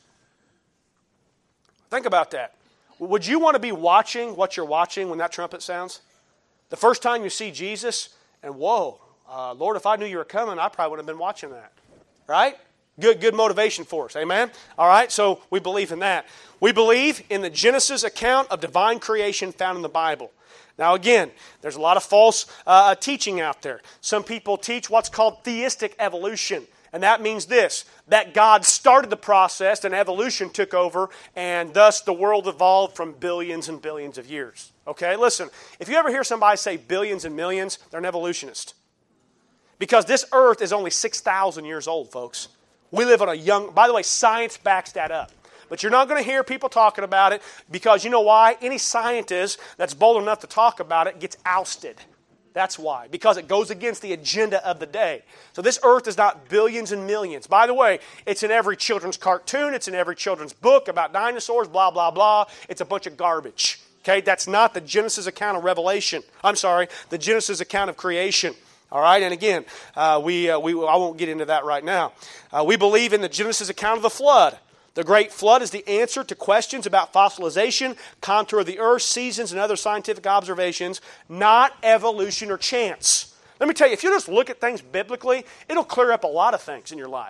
Think about that. Would you want to be watching what you're watching when that trumpet sounds? The first time you see Jesus, and whoa, Lord, if I knew you were coming, I probably would have been watching that. Right? Good motivation for us. Amen? All right, so we believe in that. We believe in the Genesis account of divine creation found in the Bible. Now again, there's a lot of false teaching out there. Some people teach what's called theistic evolution. And that means this, that God started the process and evolution took over, and thus the world evolved from billions and billions of years. Okay, listen, if you ever hear somebody say billions and millions, they're an evolutionist. Because this earth is only 6,000 years old, folks. We live on a young, by the way, science backs that up. But you're not going to hear people talking about it because you know why? Any scientist that's bold enough to talk about it gets ousted. That's why. Because it goes against the agenda of the day. So this earth is not billions and millions. By the way, it's in every children's cartoon. It's in every children's book about dinosaurs, blah, blah, blah. It's a bunch of garbage. Okay? That's not the Genesis account of Revelation. The Genesis account of creation. All right? And again, I won't get into that right now. We believe in the Genesis account of the flood. The Great Flood is the answer to questions about fossilization, contour of the earth, seasons, and other scientific observations, not evolution or chance. Let me tell you, if you just look at things biblically, it'll clear up a lot of things in your life.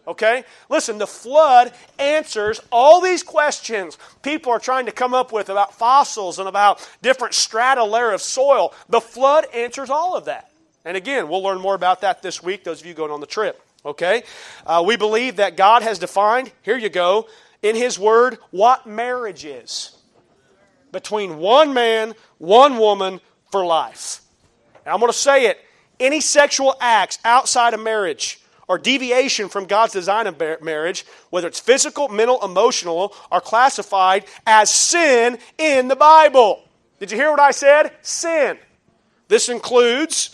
Okay? Listen, the flood answers all these questions people are trying to come up with about fossils and about different strata layer of soil. The flood answers all of that. And again, we'll learn more about that this week, those of you going on the trip. Okay? We believe that God has defined, here you go, in His Word, what marriage is. Between one man, one woman for life. And I'm going to say it. Any sexual acts outside of marriage or deviation from God's design of marriage, whether it's physical, mental, emotional, are classified as sin in the Bible. Did you hear what I said? Sin. This includes,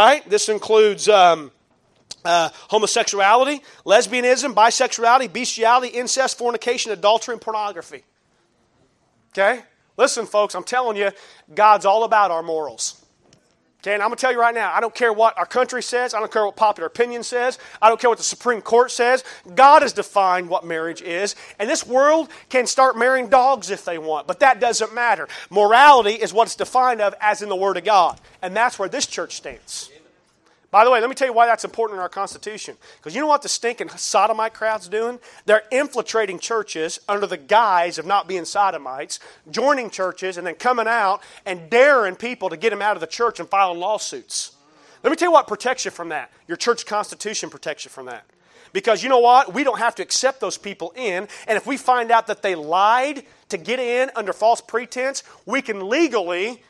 homosexuality, lesbianism, bisexuality, bestiality, incest, fornication, adultery, and pornography. Okay? Listen, folks, I'm telling you, God's all about our morals. Okay, and I'm going to tell you right now, I don't care what our country says. I don't care what popular opinion says. I don't care what the Supreme Court says. God has defined what marriage is. And this world can start marrying dogs if they want, but that doesn't matter. Morality is what it's defined of as in the Word of God. And that's where this church stands. By the way, let me tell you why that's important in our Constitution. Because you know what the stinking sodomite crowd's doing? They're infiltrating churches under the guise of not being sodomites, joining churches, and then coming out and daring people to get them out of the church and filing lawsuits. Let me tell you what protects you from that. Your church constitution protects you from that. Because you know what? We don't have to accept those people in. And if we find out that they lied to get in under false pretense, we can legally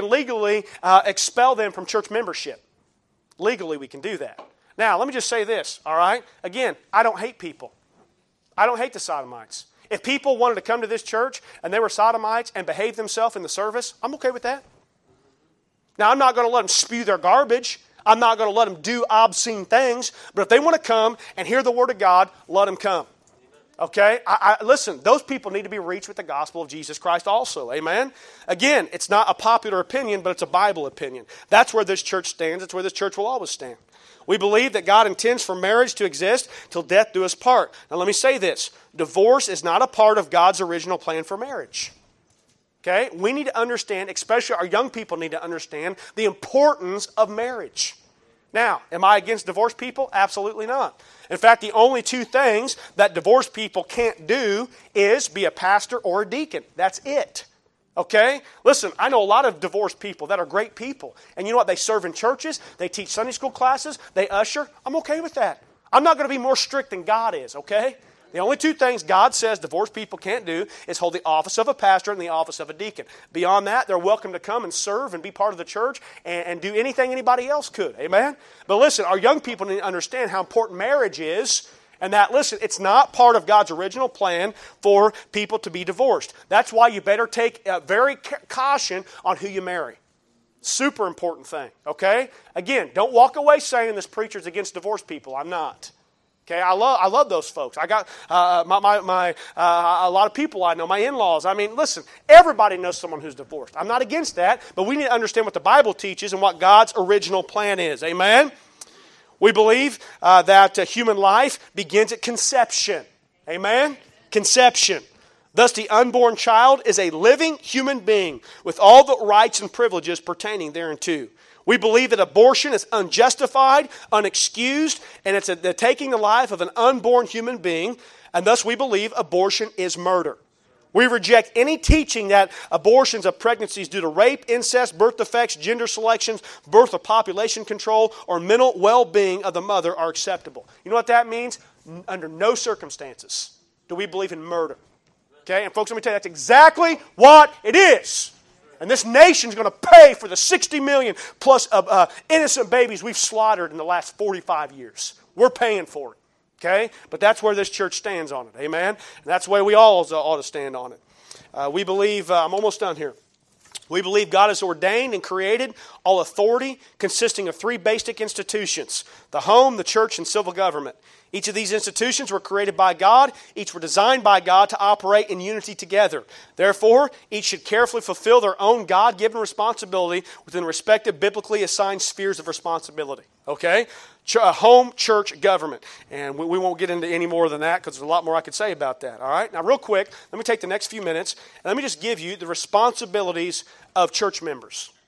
expel them from church membership. Legally, we can do that. Now, let me just say this, all right? Again, I don't hate people. I don't hate the sodomites. If people wanted to come to this church and they were sodomites and behaved themselves in the service, I'm okay with that. Now, I'm not going to let them spew their garbage. I'm not going to let them do obscene things. But if they want to come and hear the Word of God, let them come. Okay? Listen, those people need to be reached with the gospel of Jesus Christ also. Amen? Again, it's not a popular opinion, but it's a Bible opinion. That's where this church stands. It's where this church will always stand. We believe that God intends for marriage to exist till death do us part. Now let me say this. Divorce is not a part of God's original plan for marriage. Okay? We need to understand, especially our young people need to understand, the importance of marriage. Now, am I against divorced people? Absolutely not. In fact, the only two things that divorced people can't do is be a pastor or a deacon. That's it. Okay? Listen, I know a lot of divorced people that are great people. And you know what? They serve in churches. They teach Sunday school classes. They usher. I'm okay with that. I'm not going to be more strict than God is, okay? The only two things God says divorced people can't do is hold the office of a pastor and the office of a deacon. Beyond that, they're welcome to come and serve and be part of the church and do anything anybody else could. Amen? But listen, our young people need to understand how important marriage is, and that, listen, it's not part of God's original plan for people to be divorced. That's why you better take very caution on who you marry. Super important thing, okay? Again, don't walk away saying this preacher's against divorced people. I'm not. Okay, I love those folks. I got a lot of people I know, my in-laws. I mean, listen, everybody knows someone who's divorced. I'm not against that, but we need to understand what the Bible teaches and what God's original plan is. Amen? We believe that human life begins at conception. Amen? Conception. Thus, the unborn child is a living human being with all the rights and privileges pertaining thereunto. We believe that abortion is unjustified, unexcused, and it's the taking the life of an unborn human being, and thus we believe abortion is murder. We reject any teaching that abortions of pregnancies due to rape, incest, birth defects, gender selections, birth or population control, or mental well-being of the mother are acceptable. You know what that means? Under no circumstances do we believe in murder. Okay, and folks, let me tell you, that's exactly what it is. And this nation's going to pay for the 60 million plus innocent babies we've slaughtered in the last 45 years. We're paying for it. Okay? But that's where this church stands on it. Amen? And that's the way we all ought to stand on it. We believe, I'm almost done here. We believe God has ordained and created all authority consisting of three basic institutions: the home, the church, and civil government. Each of these institutions were created by God. Each were designed by God to operate in unity together. Therefore, each should carefully fulfill their own God-given responsibility within respective biblically assigned spheres of responsibility. Okay? Home, church, government. And we won't get into any more than that because there's a lot more I could say about that. All right? Now, real quick, let me take the next few minutes and let me just give you the responsibilities of church members.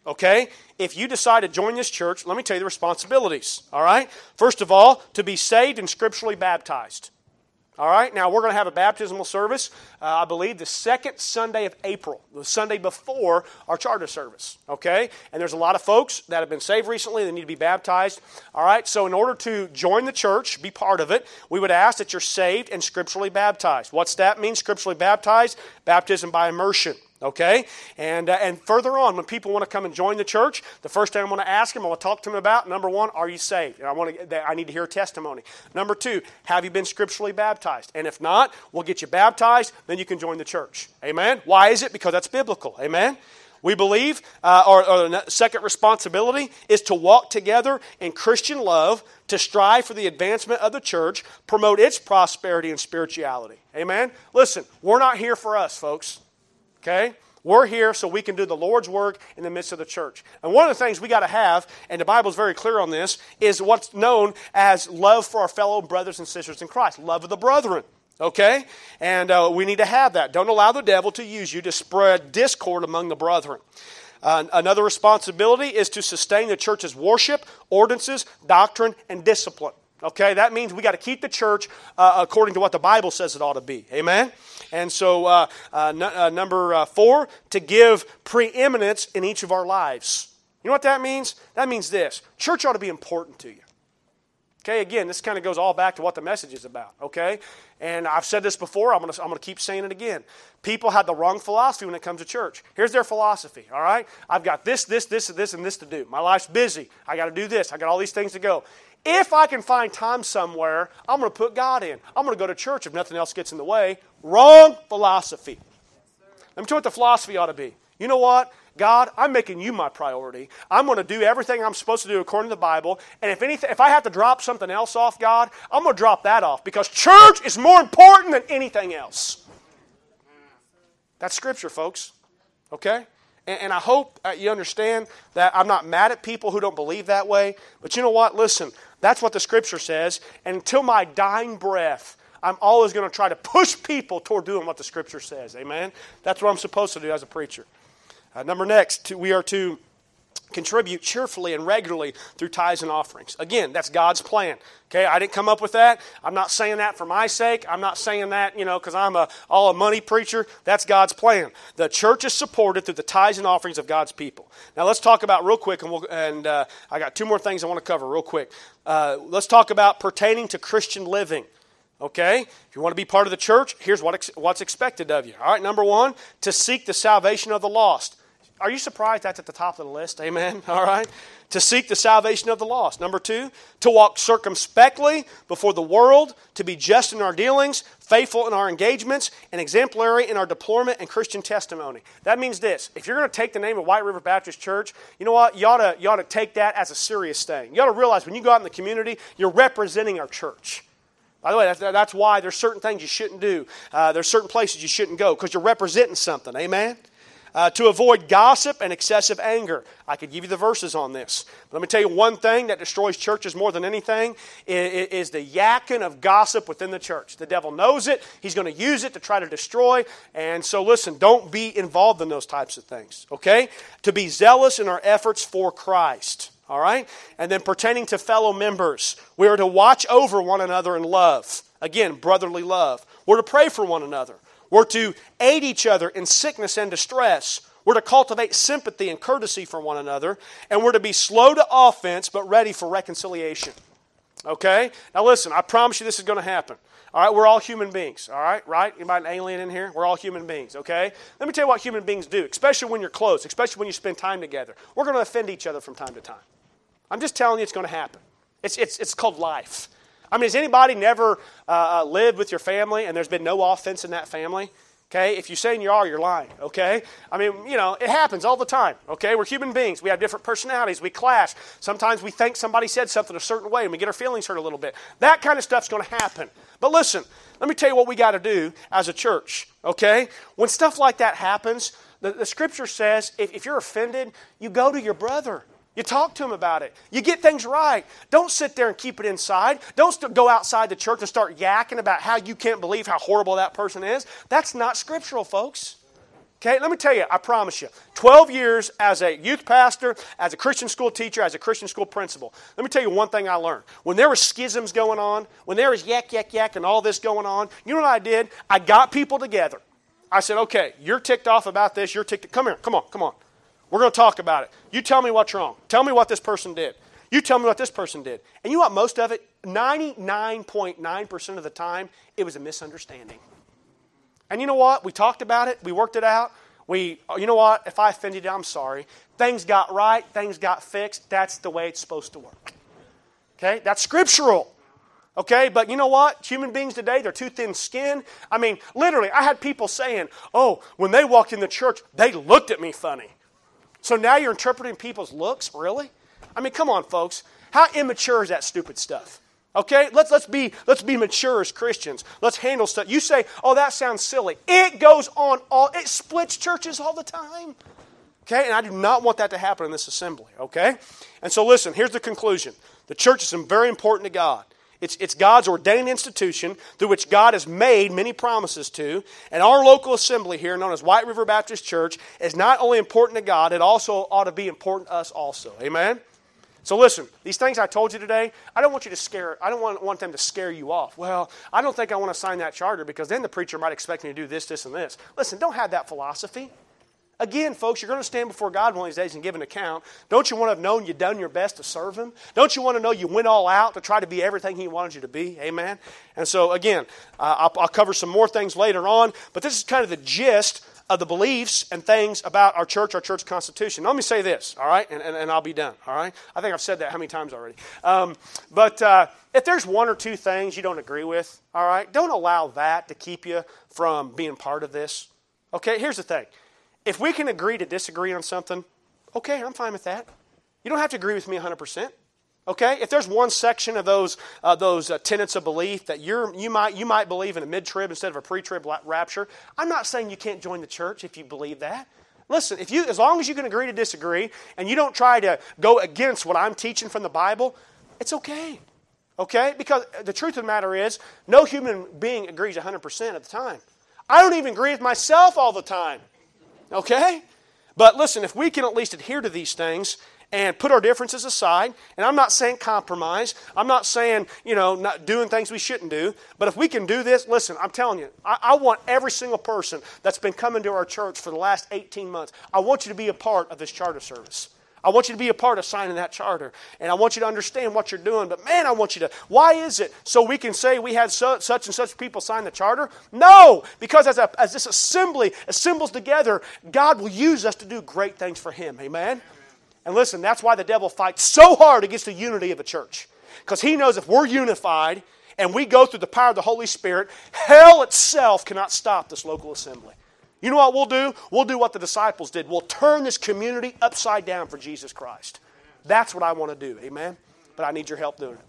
Okay? If you decide to join this church, let me tell you the responsibilities. All right? First of all, to be saved and scripturally baptized. All right? Now, we're going to have a baptismal service, I believe, the second Sunday of April, the Sunday before our charter service. Okay? And there's a lot of folks that have been saved recently that need to be baptized. All right? So in order to join the church, be part of it, we would ask that you're saved and scripturally baptized. What's that mean, scripturally baptized? Baptism by immersion. Okay? And further on, when people want to come and join the church, the first thing I'm going to ask them, I want to talk to them about, number one, are you saved? And I need to hear a testimony. Number two, have you been scripturally baptized? And if not, we'll get you baptized, then you can join the church. Amen? Why is it? Because that's biblical. Amen? We believe, or the second responsibility is to walk together in Christian love, to strive for the advancement of the church, promote its prosperity and spirituality. Amen? Listen, we're not here for us, folks. Okay? We're here so we can do the Lord's work in the midst of the church. And one of the things we got to have, and the Bible's very clear on this, is what's known as love for our fellow brothers and sisters in Christ. Love of the brethren. Okay? And we need to have that. Don't allow the devil to use you to spread discord among the brethren. Another responsibility is to sustain the church's worship, ordinances, doctrine, and discipline. Okay? That means we got to keep the church according to what the Bible says it ought to be. Amen? And so number 4, to give preeminence in each of our lives. You know what that means? That means this. Church ought to be important to you. Okay, again, this kind of goes all back to what the message is about, okay? And I've said this before, I'm going to keep saying it again. People have the wrong philosophy when it comes to church. Here's their philosophy, all right? I've got this, and this to do. My life's busy. I got to do this. I got all these things to go. If I can find time somewhere, I'm going to put God in. I'm going to go to church if nothing else gets in the way. Wrong philosophy. Let me tell you what the philosophy ought to be. You know what? God, I'm making you my priority. I'm going to do everything I'm supposed to do according to the Bible. And if I have to drop something else off, God, I'm going to drop that off because church is more important than anything else. That's Scripture, folks. Okay? And I hope you understand that I'm not mad at people who don't believe that way. But you know what? Listen, that's what the Scripture says. And until my dying breath, I'm always going to try to push people toward doing what the Scripture says. Amen? That's what I'm supposed to do as a preacher. Next, we are to contribute cheerfully and regularly through tithes and offerings. Again, that's God's plan. Okay, I didn't come up with that. I'm not saying that for my sake. I'm not saying that, because I'm all a money preacher. That's God's plan. The church is supported through the tithes and offerings of God's people. Now, let's talk about real quick, and I got 2 more things I want to cover real quick. Let's talk about pertaining to Christian living. Okay? If you want to be part of the church, here's what's expected of you. All right, number 1, to seek the salvation of the lost. Are you surprised that's at the top of the list? Amen? All right? To seek the salvation of the lost. Number 2, to walk circumspectly before the world, to be just in our dealings, faithful in our engagements, and exemplary in our deployment and Christian testimony. That means this. If you're going to take the name of White River Baptist Church, you know what? You ought to take that as a serious thing. You ought to realize when you go out in the community, you're representing our church. By the way, that's why there's certain things you shouldn't do. There's certain places you shouldn't go because you're representing something. Amen? To avoid gossip and excessive anger. I could give you the verses on this. But let me tell you one thing that destroys churches more than anything is the yakking of gossip within the church. The devil knows it. He's going to use it to try to destroy. And so listen, don't be involved in those types of things. Okay? To be zealous in our efforts for Christ. All right? And then pertaining to fellow members, we are to watch over one another in love. Again, brotherly love. We're to pray for one another. We're to aid each other in sickness and distress. We're to cultivate sympathy and courtesy for one another. And we're to be slow to offense, but ready for reconciliation. Okay? Now listen, I promise you this is going to happen. All right? We're all human beings. All right? Right? Anybody an alien in here? We're all human beings. Okay? Let me tell you what human beings do, especially when you're close, especially when you spend time together. We're going to offend each other from time to time. I'm just telling you it's going to happen. It's called life. I mean, has anybody never lived with your family and there's been no offense in that family? Okay, if you say you're lying, okay? I mean, it happens all the time, okay? We're human beings. We have different personalities. We clash. Sometimes we think somebody said something a certain way and we get our feelings hurt a little bit. That kind of stuff's going to happen. But listen, let me tell you what we got to do as a church, okay? When stuff like that happens, the Scripture says if you're offended, you go to your brother. You talk to him about it. You get things right. Don't sit there and keep it inside. Don't go outside the church and start yakking about how you can't believe how horrible that person is. That's not scriptural, folks. Okay, let me tell you, I promise you, 12 years as a youth pastor, as a Christian school teacher, as a Christian school principal, let me tell you one thing I learned. When there were schisms going on, when there was yak, and all this going on, you know what I did? I got people together. I said, okay, you're ticked off about this, come here, come on. We're going to talk about it. You tell me what's wrong. Tell me what this person did. You tell me what this person did. And you know what, most of it, 99.9% of the time, it was a misunderstanding. And you know what? We talked about it. We worked it out. You know what? If I offended you, I'm sorry. Things got right. Things got fixed. That's the way it's supposed to work. Okay? That's scriptural. Okay? But you know what? Human beings today, they're too thin-skinned. I mean, literally, I had people saying, oh, when they walked in the church, they looked at me funny. So now you're interpreting people's looks? Really? I mean, come on, folks. How immature is that stupid stuff? Okay, let's be mature as Christians. Let's handle stuff. You say, oh, that sounds silly. It goes on it splits churches all the time. Okay, and I do not want that to happen in this assembly. Okay, and so listen. Here's the conclusion: the church is very important to God. It's God's ordained institution through which God has made many promises to, and our local assembly here, known as White River Baptist Church, is not only important to God; it also ought to be important to us also. Amen. So listen, these things I told you today, I don't want them to scare you off. Well, I don't think I want to sign that charter because then the preacher might expect me to do this, this, and this. Listen, don't have that philosophy. Again, folks, you're going to stand before God one of these days and give an account. Don't you want to have known you've done your best to serve Him? Don't you want to know you went all out to try to be everything He wanted you to be? Amen? And so, again, I'll cover some more things later on, but this is kind of the gist of the beliefs and things about our church constitution. Now, let me say this, all right, and I'll be done, all right? I think I've said that how many times already. But if there's one or two things you don't agree with, all right, don't allow that to keep you from being part of this. Okay, here's the thing. If we can agree to disagree on something, okay, I'm fine with that. You don't have to agree with me 100%. Okay, if there's one section of those tenets of belief that you might believe in a mid-trib instead of a pre-trib rapture, I'm not saying you can't join the church if you believe that. Listen, as long as you can agree to disagree and you don't try to go against what I'm teaching from the Bible, it's okay. Okay, because the truth of the matter is, no human being agrees 100% of the time. I don't even agree with myself all the time. Okay, but listen, if we can at least adhere to these things and put our differences aside, and I'm not saying compromise, I'm not saying, not doing things we shouldn't do, but if we can do this, listen, I'm telling you, I want every single person that's been coming to our church for the last 18 months, I want you to be a part of this charter service. I want you to be a part of signing that charter, and I want you to understand what you're doing, but man, I want you to, why is it? So we can say we had such and such people sign the charter? No, because as this assembly assembles together, God will use us to do great things for Him, amen? And listen, that's why the devil fights so hard against the unity of a church. Because he knows if we're unified and we go through the power of the Holy Spirit, hell itself cannot stop this local assembly. You know what we'll do? We'll do what the disciples did. We'll turn this community upside down for Jesus Christ. That's what I want to do, amen? But I need your help doing it.